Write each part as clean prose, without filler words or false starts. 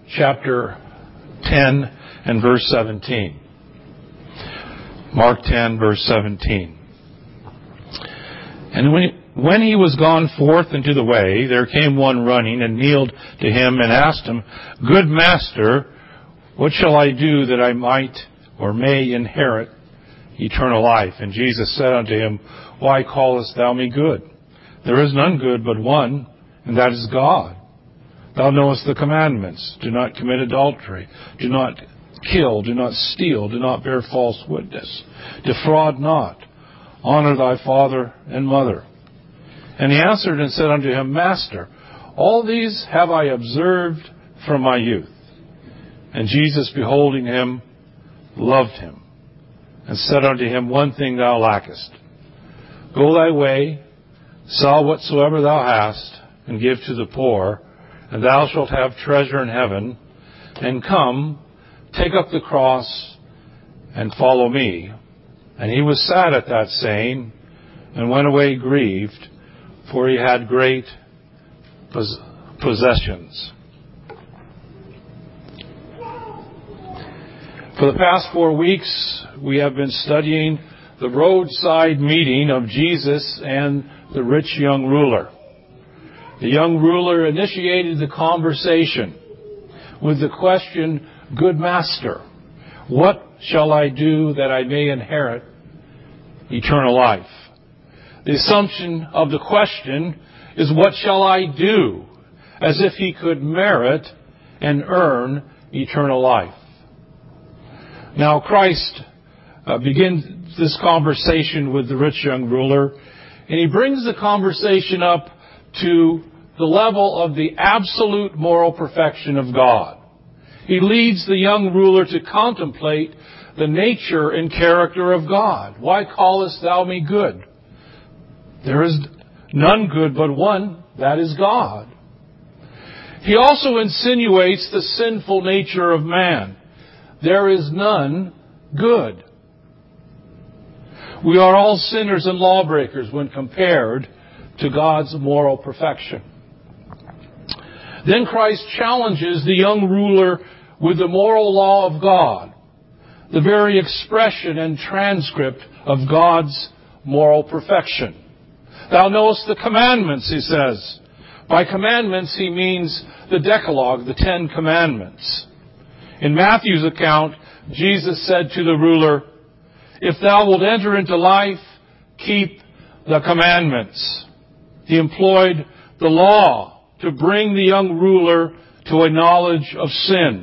chapter 10 and verse 17. Mark 10, verse 17. And when he was gone forth into the way, there came one running and kneeled to him and asked him, Good Master, what shall I do that I might or may inherit eternal life? And Jesus said unto him, Why callest thou me good? There is none good but one, and that is God. Thou knowest the commandments. Do not commit adultery. Do not kill. Do not steal. Do not bear false witness. Defraud not. Honor thy father and mother. And he answered and said unto him, Master, all these have I observed from my youth. And Jesus, beholding him, loved him, and said unto him, One thing thou lackest. Go thy way, sell whatsoever thou hast, and give to the poor, and thou shalt have treasure in heaven. And come, take up the cross, and follow me. And he was sad at that saying, and went away grieved, for he had great possessions. For the past 4 weeks, we have been studying the roadside meeting of Jesus and the rich young ruler. The young ruler initiated the conversation with the question, Good Master, what shall I do that I may inherit eternal life? The assumption of the question is, what shall I do? As if he could merit and earn eternal life. Now Christ begins this conversation with the rich young ruler, and he brings the conversation up to the level of the absolute moral perfection of God. He leads the young ruler to contemplate the nature and character of God. Why callest thou me good? There is none good but one, that is God. He also insinuates the sinful nature of man. There is none good. We are all sinners and lawbreakers when compared to God's moral perfection. Then Christ challenges the young ruler with the moral law of God, the very expression and transcript of God's moral perfection. Thou knowest the commandments, he says. By commandments, he means the Decalogue, the 10 Commandments. In Matthew's account, Jesus said to the ruler, If thou wilt enter into life, keep the commandments. He employed the law to bring the young ruler to a knowledge of sin.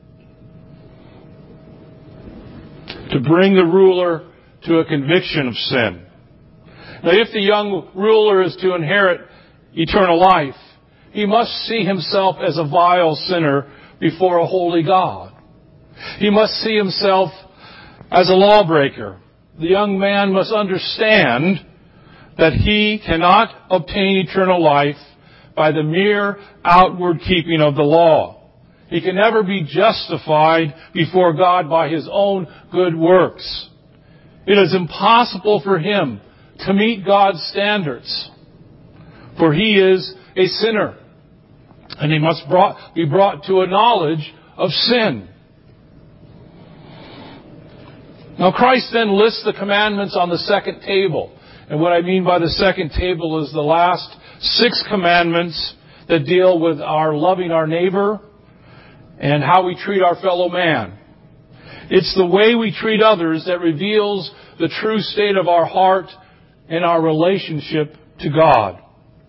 To bring the ruler to a conviction of sin. Now, if the young ruler is to inherit eternal life, he must see himself as a vile sinner before a holy God. He must see himself as a lawbreaker. The young man must understand that he cannot obtain eternal life by the mere outward keeping of the law. He can never be justified before God by his own good works. It is impossible for him to meet God's standards, for he is a sinner, and he must be brought to a knowledge of sin. Now Christ then lists the commandments on the second table. And what I mean by the second table is the last 6 commandments that deal with our loving our neighbor and how we treat our fellow man. It's the way we treat others that reveals the true state of our heart and our relationship to God.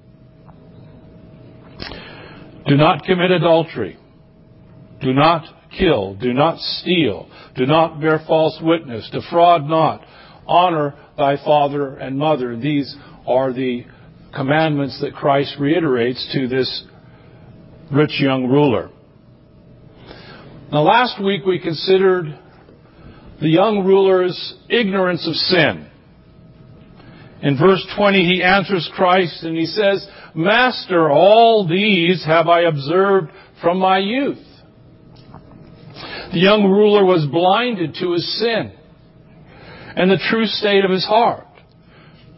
Do not commit adultery. Do not kill. Do not steal. Do not bear false witness. Defraud not. Honor thy father and mother. These are the commandments that Christ reiterates to this rich young ruler. Now, last week we considered the young ruler's ignorance of sin. In verse 20, he answers Christ and he says, Master, all these have I observed from my youth. The young ruler was blinded to his sin and the true state of his heart.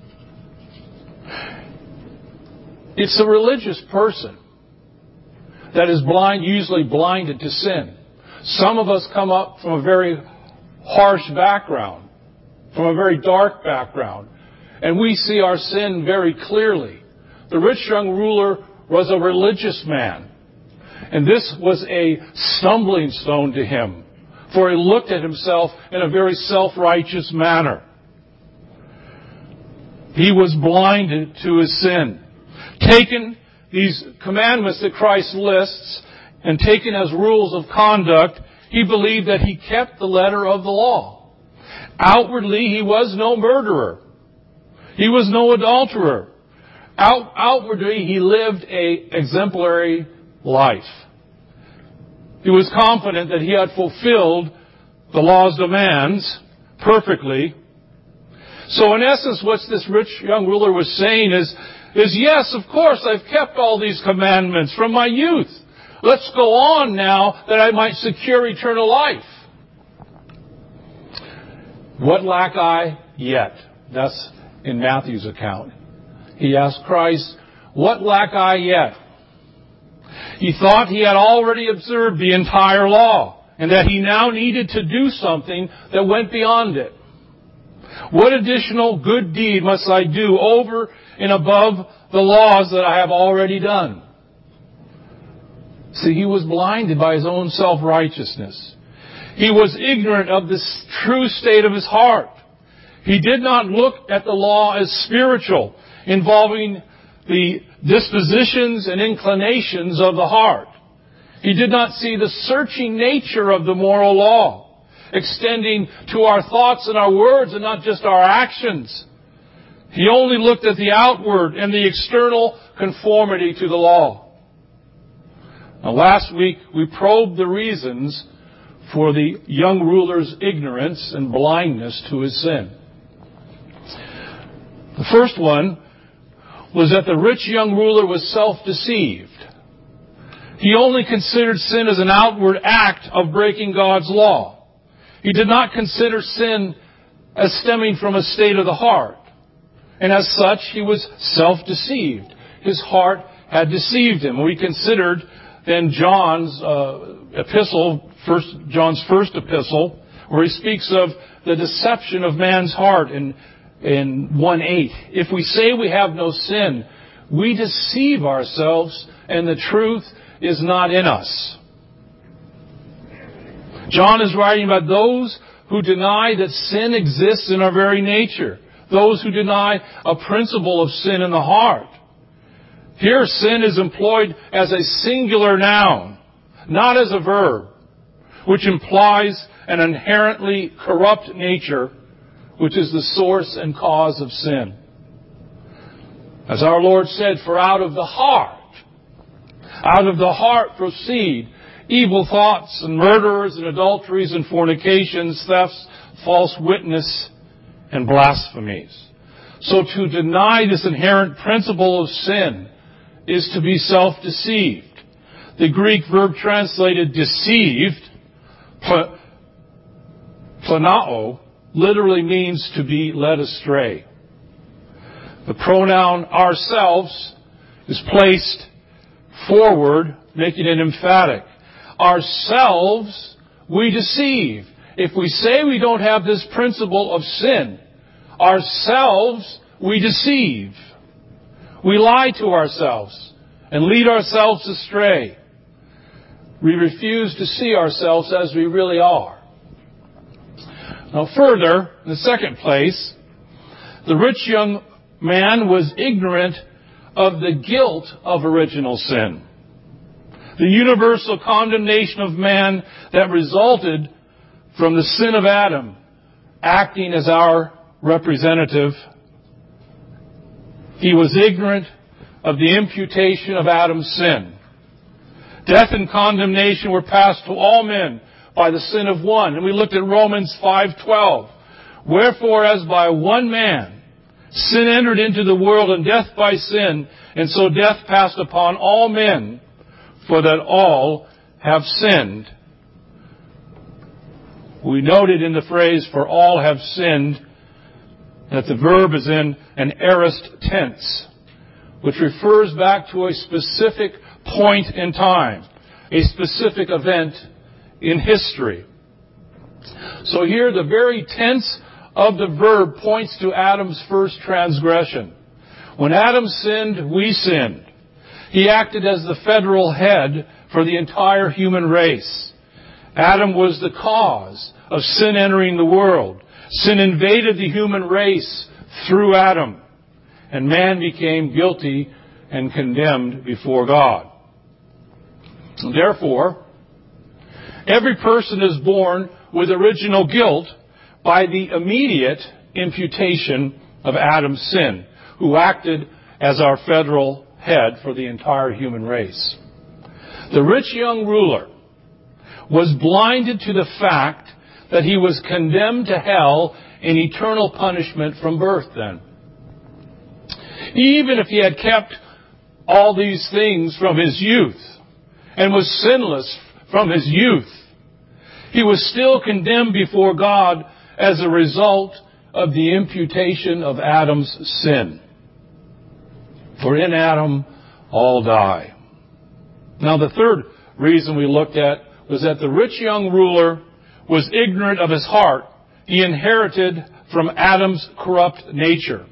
It's the religious person that is usually blinded to sin. Some of us come up from a very harsh background, from a very dark background, and we see our sin very clearly. The rich young ruler was a religious man, and this was a stumbling stone to him, for he looked at himself in a very self-righteous manner. He was blinded to his sin. Taken these commandments that Christ lists and taken as rules of conduct, he believed that he kept the letter of the law. Outwardly, he was no murderer. He was no adulterer. Outwardly, he lived an exemplary life. He was confident that he had fulfilled the law's demands perfectly. So in essence, what this rich young ruler was saying is yes, of course, I've kept all these commandments from my youth. Let's go on now that I might secure eternal life. What lack I yet? That's in Matthew's account. He asked Christ, what lack I yet? He thought he had already observed the entire law and that he now needed to do something that went beyond it. What additional good deed must I do over and above the laws that I have already done? See, he was blinded by his own self-righteousness. He was ignorant of the true state of his heart. He did not look at the law as spiritual, involving the dispositions and inclinations of the heart. He did not see the searching nature of the moral law, extending to our thoughts and our words and not just our actions. He only looked at the outward and the external conformity to the law. Now, last week, we probed the reasons for the young ruler's ignorance and blindness to his sin. The first one was that the rich young ruler was self-deceived. He only considered sin as an outward act of breaking God's law. He did not consider sin as stemming from a state of the heart. And as such, he was self-deceived. His heart had deceived him. We considered then John's epistle, John's first epistle, where he speaks of the deception of man's heart in 1:8. If we say we have no sin, we deceive ourselves and the truth is not in us. John is writing about those who deny that sin exists in our very nature. Those who deny a principle of sin in the heart. Here, sin is employed as a singular noun, not as a verb, which implies an inherently corrupt nature, which is the source and cause of sin. As our Lord said, for out of the heart proceed evil thoughts and murders and adulteries and fornications, thefts, false witness, and blasphemies. So to deny this inherent principle of sin is to be self-deceived. The Greek verb translated deceived, planao, literally means to be led astray. The pronoun ourselves is placed forward, making it emphatic. Ourselves we deceive. If we say we don't have this principle of sin, ourselves we deceive. We lie to ourselves and lead ourselves astray. We refuse to see ourselves as we really are. Now further, in the second place, the rich young man was ignorant of the guilt of original sin. The universal condemnation of man that resulted from the sin of Adam, acting as our representative. He was ignorant of the imputation of Adam's sin. Death and condemnation were passed to all men by the sin of one. And we looked at Romans 5:12. Wherefore, as by one man sin entered into the world, and death by sin, and so death passed upon all men, for that all have sinned. We noted in the phrase, for all have sinned, that the verb is in an aorist tense, which refers back to a specific point in time. a specific event in history. So here the very tense of the verb points to Adam's first transgression. When Adam sinned, we sinned. He acted as the federal head for the entire human race. Adam was the cause of sin entering the world. Sin invaded the human race through Adam, and man became guilty and condemned before God. Therefore, every person is born with original guilt by the immediate imputation of Adam's sin, who acted as our federal head for the entire human race. The rich young ruler was blinded to the fact that he was condemned to hell in eternal punishment from birth then. Even if he had kept all these things from his youth and was sinless from his youth, he was still condemned before God as a result of the imputation of Adam's sin. For in Adam all die. Now the third reason we looked at was that the rich young ruler was ignorant of his heart. He inherited from Adam's corrupt nature.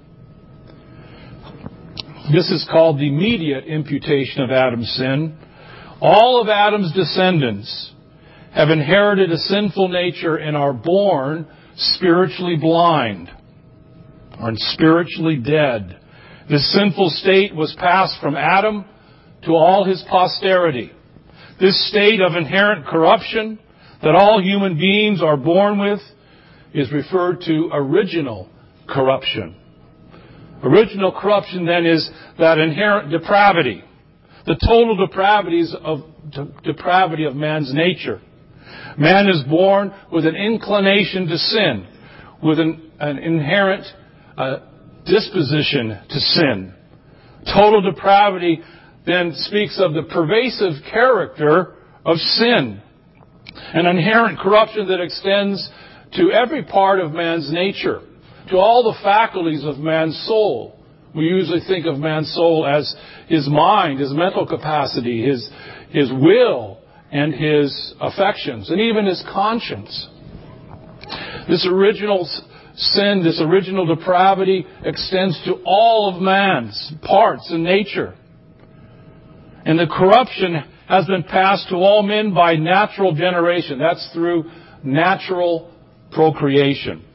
This is called the immediate imputation of Adam's sin. All of Adam's descendants have inherited a sinful nature and are born spiritually blind or spiritually dead. This sinful state was passed from Adam to all his posterity. This state of inherent corruption that all human beings are born with is referred to original corruption. Original corruption, then, is that inherent depravity, the total depravity of man's nature. Man is born with an inclination to sin, with an inherent disposition to sin. Total depravity then speaks of the pervasive character of sin, an inherent corruption that extends to every part of man's nature, to all the faculties of man's soul. We usually think of man's soul as his mind, his mental capacity, his will, and his affections, and even his conscience. This original sin, this original depravity, extends to all of man's parts and nature. And the corruption has been passed to all men by natural generation. That's through natural procreation.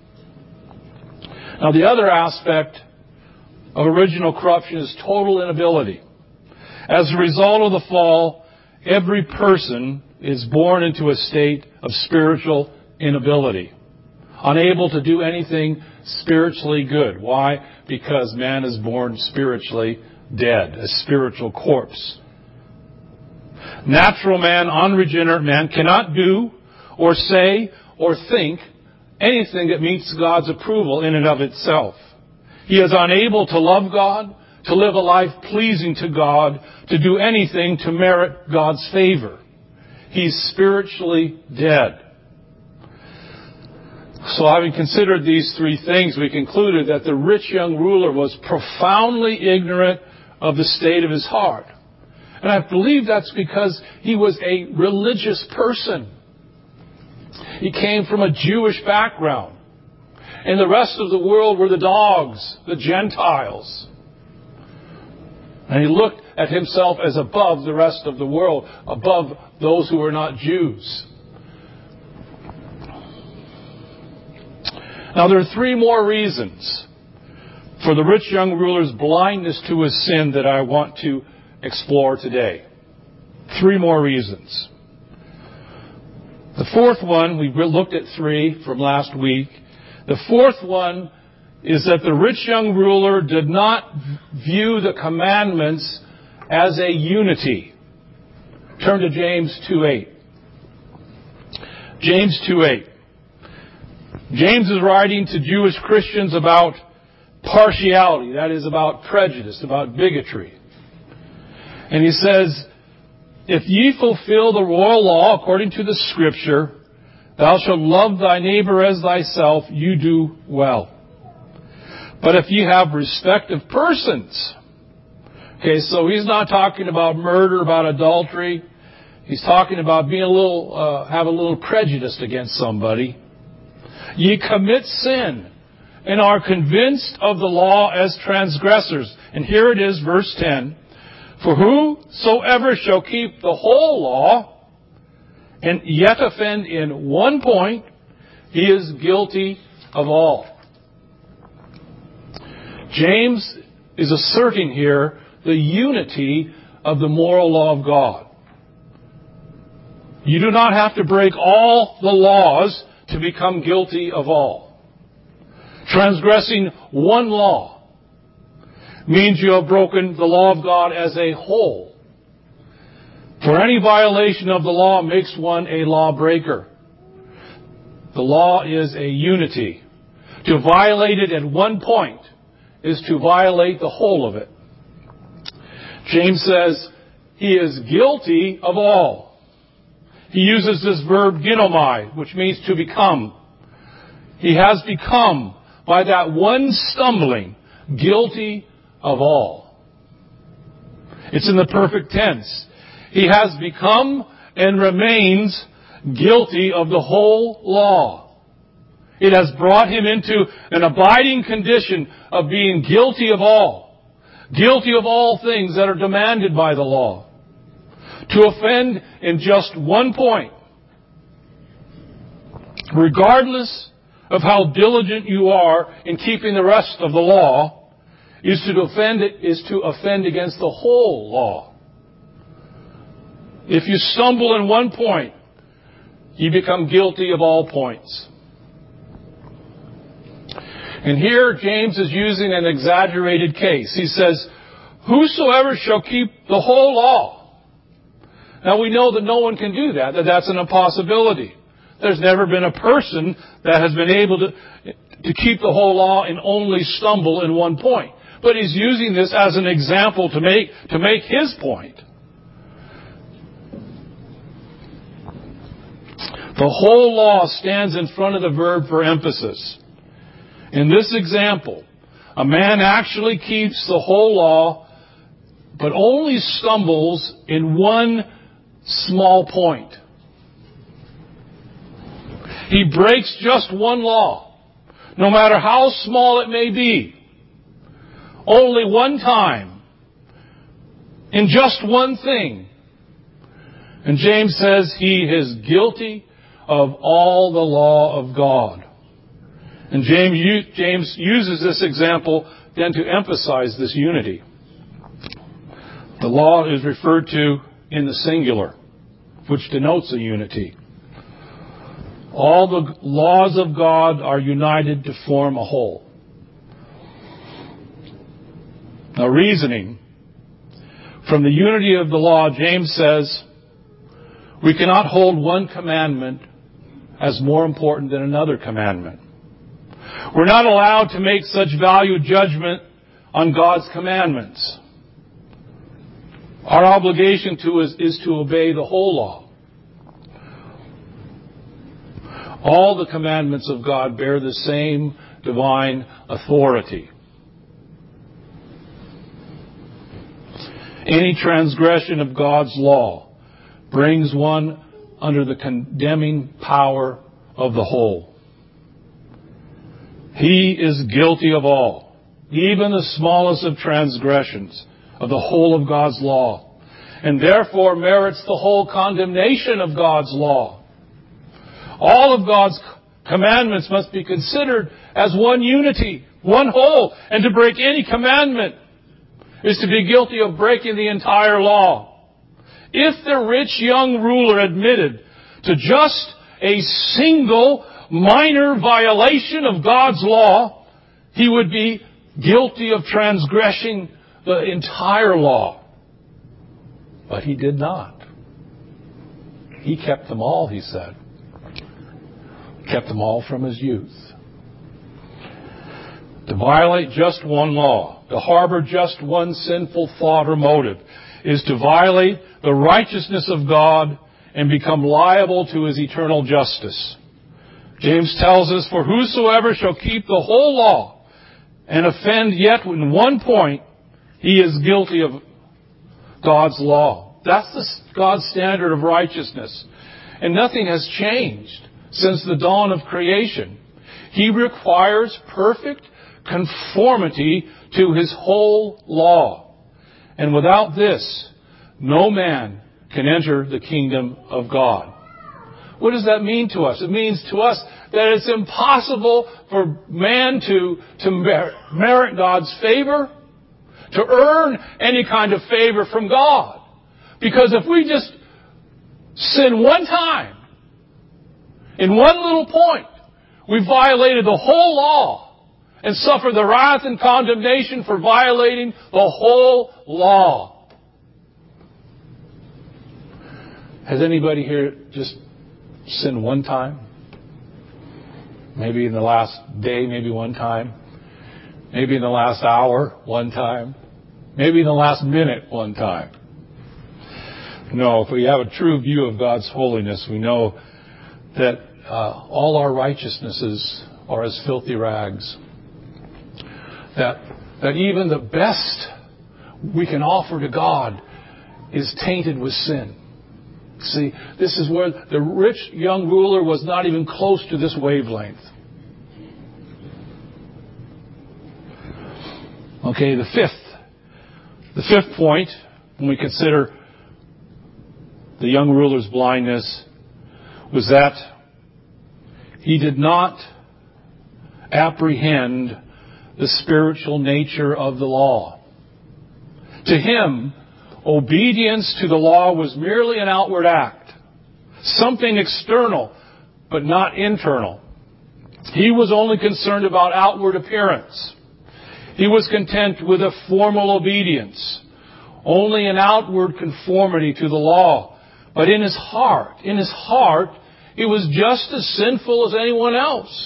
Now, the other aspect of original corruption is total inability. As a result of the fall, every person is born into a state of spiritual inability, unable to do anything spiritually good. Why? Because man is born spiritually dead, a spiritual corpse. Natural man, unregenerate man, cannot do or say or think anything that meets God's approval in and of itself. He is unable to love God, to live a life pleasing to God, to do anything to merit God's favor. He's spiritually dead. So having considered these three things, we concluded that the rich young ruler was profoundly ignorant of the state of his heart. And I believe that's because he was a religious person. He came from a Jewish background. And the rest of the world were the dogs, the Gentiles. And he looked at himself as above the rest of the world, above those who were not Jews. Now there are three more reasons for the rich young ruler's blindness to his sin that I want to explore today. Three more reasons. The fourth one, we looked at three from last week. The fourth one is that the rich young ruler did not view the commandments as a unity. Turn to James 2:8. James 2:8. James is writing to Jewish Christians about partiality, that is, about prejudice, about bigotry. And he says, "If ye fulfill the royal law according to the Scripture, thou shalt love thy neighbor as thyself, you do well. But if you have respect of persons," okay, so he's not talking about murder, about adultery. He's talking about being have a little prejudice against somebody. Ye commit sin and are convinced of the law as transgressors. And here it is, verse 10. For whosoever shall keep the whole law and yet offend in one point, he is guilty of all. James is asserting here the unity of the moral law of God. You do not have to break all the laws to become guilty of all. Transgressing one law means you have broken the law of God as a whole. For any violation of the law makes one a lawbreaker. The law is a unity. To violate it at one point is to violate the whole of it. James says he is guilty of all. He uses this verb ginomai, which means to become. He has become, by that one stumbling, guilty of all. It's in the perfect tense. He has become and remains guilty of the whole law. It has brought him into an abiding condition of being guilty of all. Guilty of all things that are demanded by the law. To offend in just one point, regardless of how diligent you are in keeping the rest of the law, is to offend against the whole law. If you stumble in one point, you become guilty of all points. And here James is using an exaggerated case. He says, whosoever shall keep the whole law. Now we know that no one can do that that's an impossibility. There's never been a person that has been able to keep the whole law and only stumble in one point. But he's using this as an example to make his point. The whole law stands in front of the verb for emphasis. In this example, a man actually keeps the whole law, but only stumbles in one small point. He breaks just one law, no matter how small it may be. Only one time, in just one thing. And James says he is guilty of all the law of God. And James uses this example then to emphasize this unity. The law is referred to in the singular, which denotes a unity. All the laws of God are united to form a whole. Now, reasoning from the unity of the law, James says, we cannot hold one commandment as more important than another commandment. We're not allowed to make such value judgment on God's commandments. Our obligation is to obey the whole law. All the commandments of God bear the same divine authority. Any transgression of God's law brings one under the condemning power of the whole. He is guilty of all, even the smallest of transgressions of the whole of God's law, and therefore merits the whole condemnation of God's law. All of God's commandments must be considered as one unity, one whole, and to break any commandment is to be guilty of breaking the entire law. If the rich young ruler admitted to just a single minor violation of God's law, he would be guilty of transgressing the entire law. But he did not. He kept them all, he said. Kept them all from his youth. To violate just one law, to harbor just one sinful thought or motive, is to violate the righteousness of God and become liable to his eternal justice. James tells us, for whosoever shall keep the whole law and offend yet in one point, he is guilty of God's law. That's God's standard of righteousness. And nothing has changed since the dawn of creation. He requires perfect conformity to His whole law. And without this, no man can enter the kingdom of God. What does that mean to us? It means to us that it's impossible for man to merit God's favor, to earn any kind of favor from God. Because if we just sin one time, in one little point, we violated the whole law and suffer the wrath and condemnation for violating the whole law. Has anybody here just sinned one time? Maybe in the last day, maybe one time. Maybe in the last hour, one time. Maybe in the last minute, one time. No, if we have a true view of God's holiness, we know that all our righteousnesses are as filthy rags. That even the best we can offer to God is tainted with sin. See, this is where the rich young ruler was not even close to this wavelength. Okay, the fifth point, when we consider the young ruler's blindness, was that he did not apprehend the spiritual nature of the law. To him, obedience to the law was merely an outward act, something external, but not internal. He was only concerned about outward appearance. He was content with a formal obedience, only an outward conformity to the law. But in his heart, he was just as sinful as anyone else.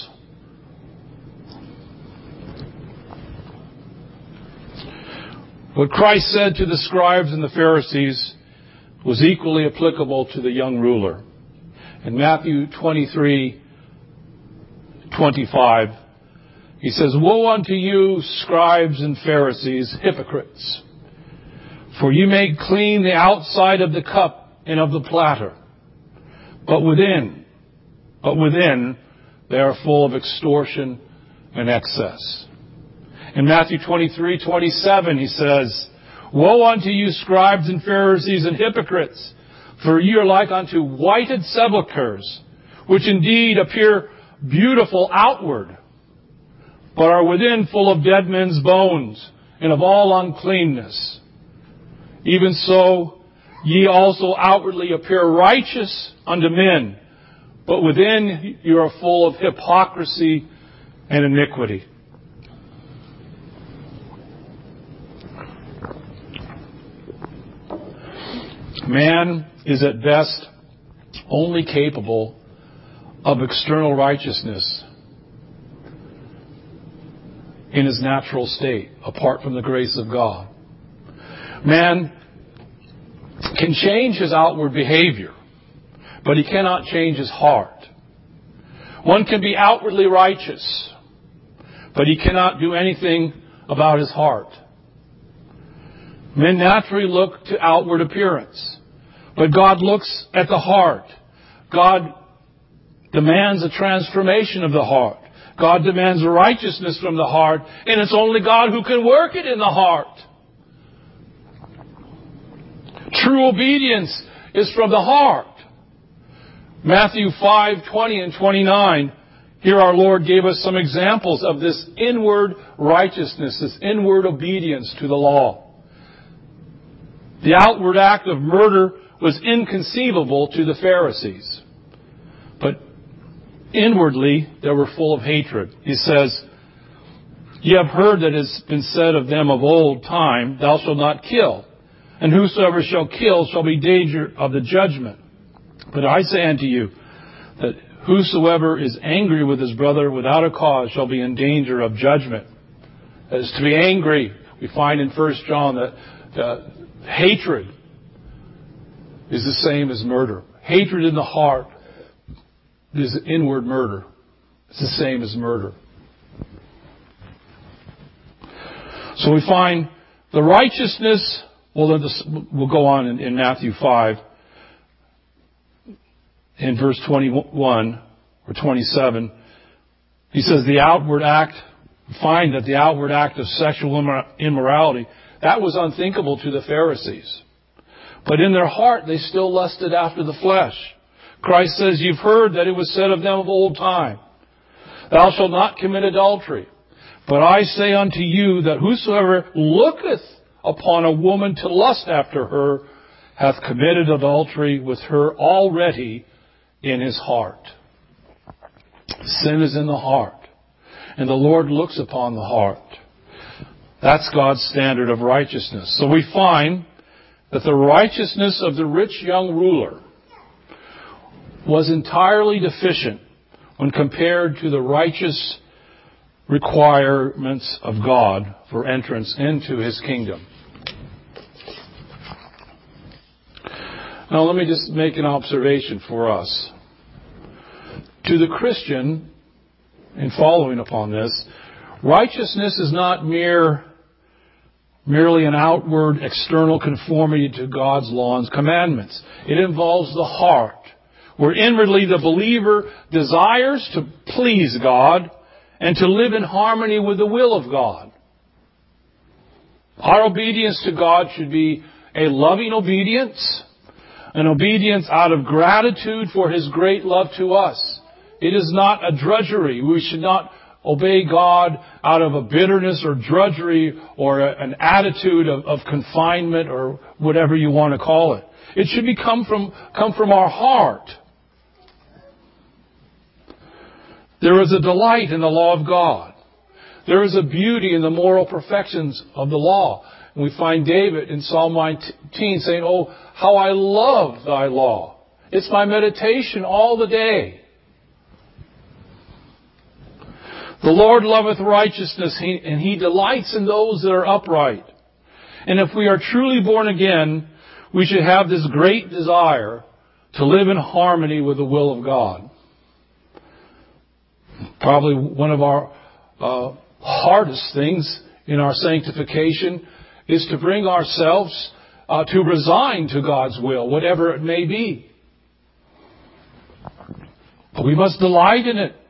What Christ said to the scribes and the Pharisees was equally applicable to the young ruler. In Matthew 23:25, He says, "Woe unto you, scribes and Pharisees, hypocrites! For you make clean the outside of the cup and of the platter, but within they are full of extortion and excess." In Matthew 23:27, He says, "Woe unto you, scribes and Pharisees and hypocrites! For ye are like unto whited sepulchres, which indeed appear beautiful outward, but are within full of dead men's bones and of all uncleanness. Even so, ye also outwardly appear righteous unto men, but within you are full of hypocrisy and iniquity." Man is at best only capable of external righteousness in his natural state, apart from the grace of God. Man can change his outward behavior, but he cannot change his heart. One can be outwardly righteous, but he cannot do anything about his heart. Men naturally look to outward appearance, but God looks at the heart. God demands a transformation of the heart. God demands righteousness from the heart, and it's only God who can work it in the heart. True obedience is from the heart. Matthew 5:20 and 29, here our Lord gave us some examples of this inward righteousness, this inward obedience to the law. The outward act of murder was inconceivable to the Pharisees, but inwardly they were full of hatred. He says, "Ye have heard that it has been said of them of old time, Thou shalt not kill, and whosoever shall kill shall be in danger of the judgment. But I say unto you, that whosoever is angry with his brother without a cause shall be in danger of judgment." As to be angry, we find in 1 John that hatred is the same as murder. Hatred in the heart is inward murder. It's the same as murder. So we find the righteousness Well, we'll go on in Matthew 5, in verse 21 or 27. He says, find that the outward act of sexual immorality, that was unthinkable to the Pharisees. But in their heart, they still lusted after the flesh. Christ says, you've heard that it was said of them of old time, thou shalt not commit adultery. But I say unto you that whosoever looketh upon a woman to lust after her hath committed adultery with her already in his heart. Sin is in the heart. And the Lord looks upon the heart. That's God's standard of righteousness. So we find that the righteousness of the rich young ruler was entirely deficient when compared to the righteous requirements of God for entrance into His kingdom. Now let me just make an observation for us. To the Christian, in following upon this, righteousness is not merely an outward external conformity to God's law and commandments. It involves the heart, where inwardly the believer desires to please God and to live in harmony with the will of God. Our obedience to God should be a loving obedience, an obedience out of gratitude for His great love to us. It is not a drudgery. We should not obey God out of a bitterness or drudgery or an attitude of confinement or whatever you want to call it. It should come from our heart. There is a delight in the law of God. There is a beauty in the moral perfections of the law. And we find David in Psalm 19 saying, oh, how I love thy law. It's my meditation all the day. The Lord loveth righteousness, and He delights in those that are upright. And if we are truly born again, we should have this great desire to live in harmony with the will of God. Probably one of our hardest things in our sanctification is to bring ourselves to resign to God's will, whatever it may be. But we must delight in it.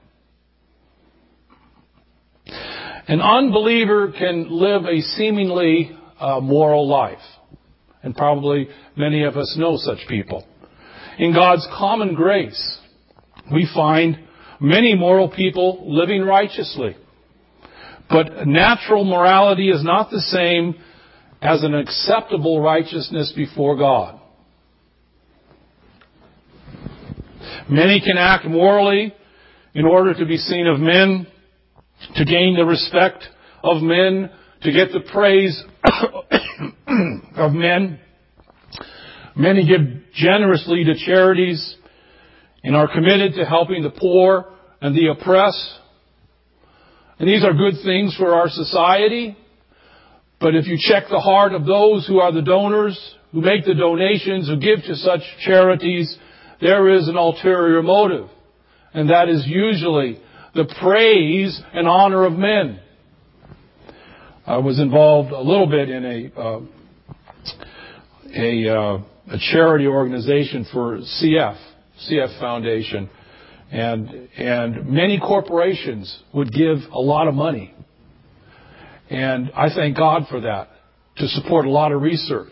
An unbeliever can live a seemingly moral life. And probably many of us know such people. In God's common grace, we find many moral people living righteously. But natural morality is not the same as an acceptable righteousness before God. Many can act morally in order to be seen of men, to gain the respect of men, to get the praise of men. Many give generously to charities and are committed to helping the poor and the oppressed. And these are good things for our society. But if you check the heart of those who are the donors, who make the donations, who give to such charities, there is an ulterior motive. And that is usually the praise and honor of men. I was involved a little bit in a charity organization for CF Foundation. And many corporations would give a lot of money. And I thank God for that, to support a lot of research.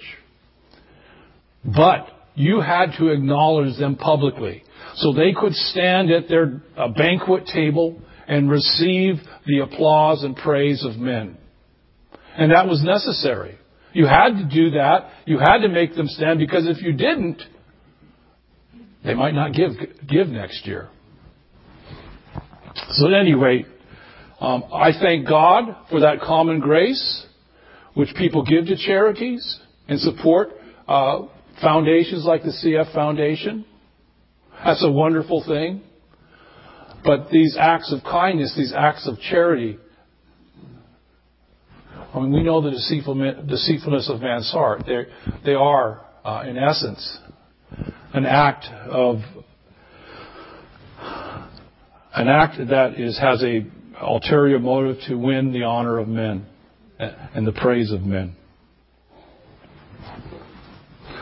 But you had to acknowledge them publicly, so they could stand at their banquet table and receive the applause and praise of men. And that was necessary. You had to do that. You had to make them stand, because if you didn't, they might not give next year. So at any rate, I thank God for that common grace which people give to charities and support foundations like the CF Foundation. That's a wonderful thing. But these acts of kindness, these acts of charity, I mean, we know the deceitfulness of man's heart. They are, in essence, an act that has a ulterior motive to win the honor of men and the praise of men.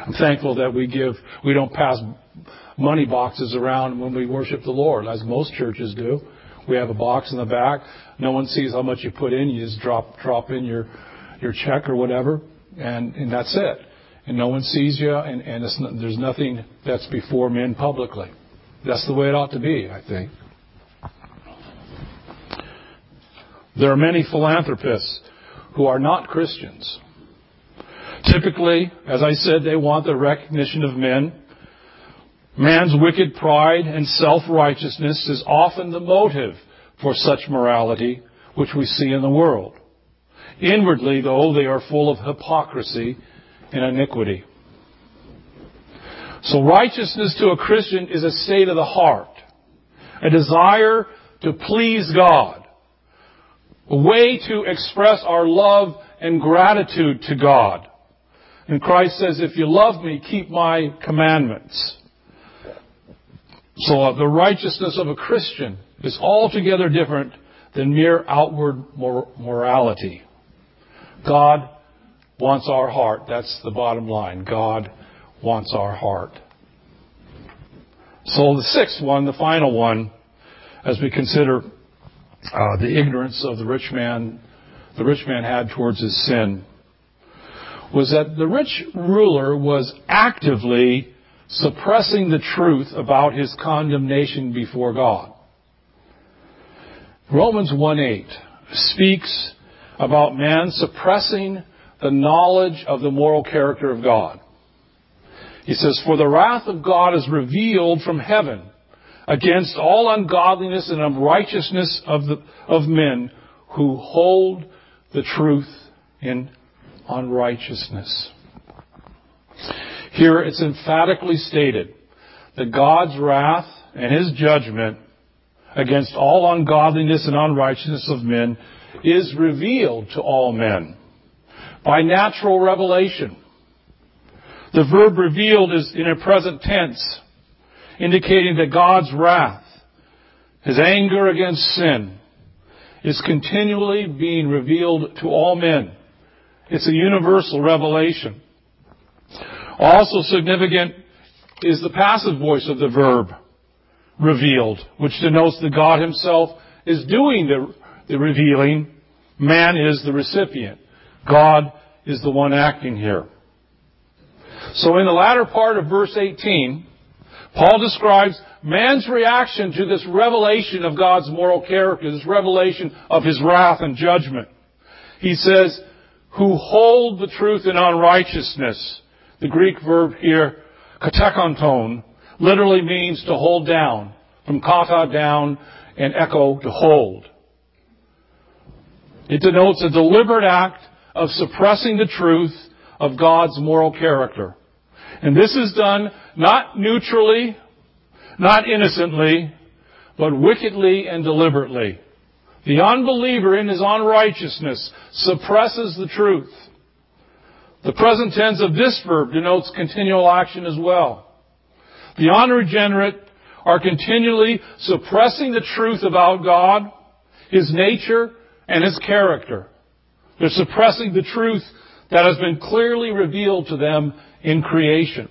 I'm thankful that we don't pass money boxes around when we worship the Lord, as most churches do. We have a box in the back. No one sees how much you put in. You just drop in your check or whatever, and that's it. And no one sees you, and there's nothing that's before men publicly. That's the way it ought to be, I think. There are many philanthropists who are not Christians. Typically, as I said, they want the recognition of men. Man's wicked pride and self-righteousness is often the motive for such morality which we see in the world. Inwardly, though, they are full of hypocrisy and iniquity. So righteousness to a Christian is a state of the heart, a desire to please God, a way to express our love and gratitude to God. And Christ says, if you love me, keep my commandments. So the righteousness of a Christian is altogether different than mere outward morality. God wants our heart. That's the bottom line. God wants our heart. So the sixth one, the final one, as we consider the ignorance of the rich man had towards his sin, was that the rich ruler was actively suppressing the truth about his condemnation before God. Romans 1:8 speaks about man suppressing the knowledge of the moral character of God. He says, for the wrath of God is revealed from heaven against all ungodliness and unrighteousness of men who hold the truth in unrighteousness. Here it's emphatically stated that God's wrath and His judgment against all ungodliness and unrighteousness of men is revealed to all men by natural revelation. The verb revealed is in a present tense, indicating that God's wrath, His anger against sin, is continually being revealed to all men. It's a universal revelation. Also significant is the passive voice of the verb, revealed, which denotes that God Himself is doing the revealing. Man is the recipient. God is the one acting here. So in the latter part of verse 18, Paul describes man's reaction to this revelation of God's moral character, this revelation of His wrath and judgment. He says, who hold the truth in unrighteousness. The Greek verb here, katekonton, literally means to hold down. From kata, down, and echo, to hold. It denotes a deliberate act of suppressing the truth of God's moral character. And this is done not neutrally, not innocently, but wickedly and deliberately. The unbeliever in his unrighteousness suppresses the truth. The present tense of this verb denotes continual action as well. The unregenerate are continually suppressing the truth about God, His nature, and His character. They're suppressing the truth that has been clearly revealed to them in creation.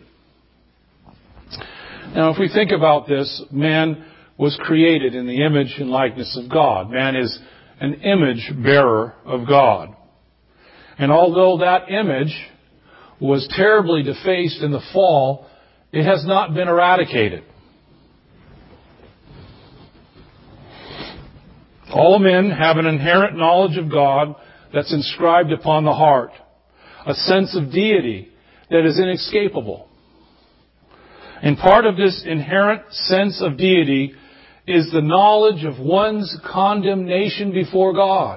Now, if we think about this, man was created in the image and likeness of God. Man is an image bearer of God. And although that image was terribly defaced in the fall, it has not been eradicated. All men have an inherent knowledge of God that's inscribed upon the heart, a sense of deity that is inescapable. And part of this inherent sense of deity is the knowledge of one's condemnation before God.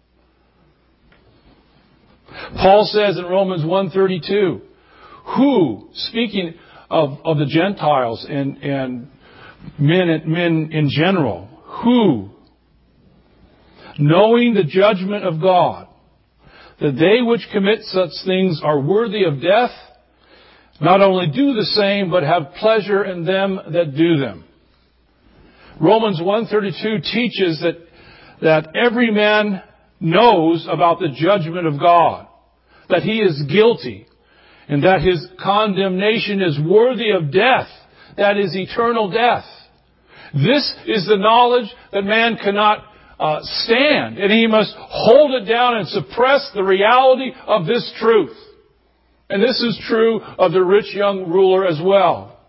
Paul says in Romans 1:32, who, speaking of the Gentiles and men in general, who, knowing the judgment of God, that they which commit such things are worthy of death, not only do the same, but have pleasure in them that do them. Romans 1:32 teaches that every man knows about the judgment of God, that he is guilty, and that his condemnation is worthy of death, that is eternal death. This is the knowledge that man cannot stand, and he must hold it down and suppress the reality of this truth. And this is true of the rich young ruler as well.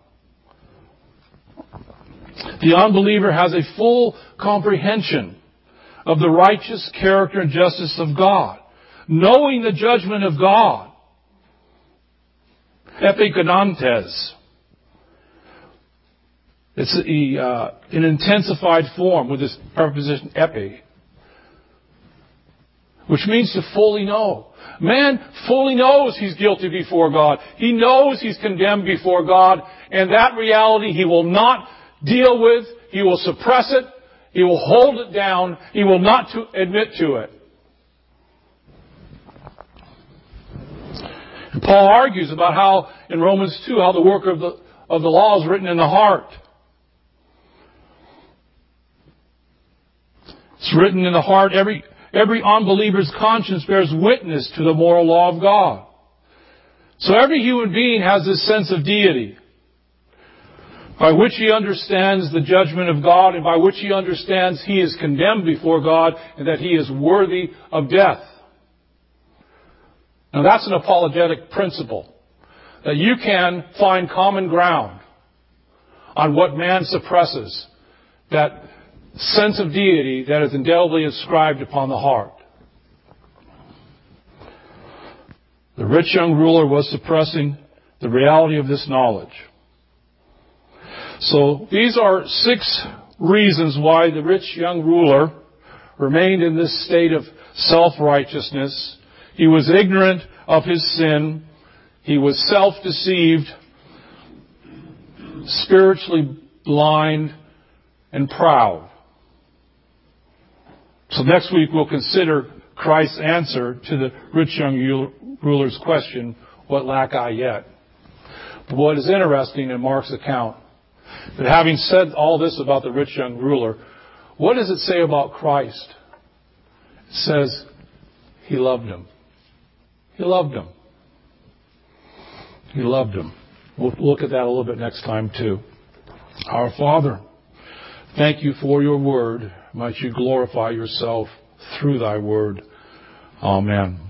The unbeliever has a full comprehension of the righteous character and justice of God, knowing the judgment of God. Epigonantes. It's an intensified form with this preposition epi, which means to fully know. Man fully knows he's guilty before God. He knows he's condemned before God, and that reality he will not deal with. He will suppress it. He will hold it down. He will not admit to it. And Paul argues about how, in Romans 2, how the work of the law is written in the heart. It's written in the heart. Every unbeliever's conscience bears witness to the moral law of God. So every human being has this sense of deity, by which he understands the judgment of God, and by which he understands he is condemned before God, and that he is worthy of death. Now that's an apologetic principle, that you can find common ground on what man suppresses, that sense of deity that is indelibly inscribed upon the heart. The rich young ruler was suppressing the reality of this knowledge. So these are 6 reasons why the rich young ruler remained in this state of self-righteousness. He was ignorant of his sin. He was self-deceived, spiritually blind, and proud. So next week we'll consider Christ's answer to the rich young ruler's question, what lack I yet? But what is interesting in Mark's account, that having said all this about the rich young ruler, what does it say about Christ? It says, he loved him. He loved him. He loved him. We'll look at that a little bit next time too. Our Father, thank you for your word. Might you glorify yourself through thy word. Amen.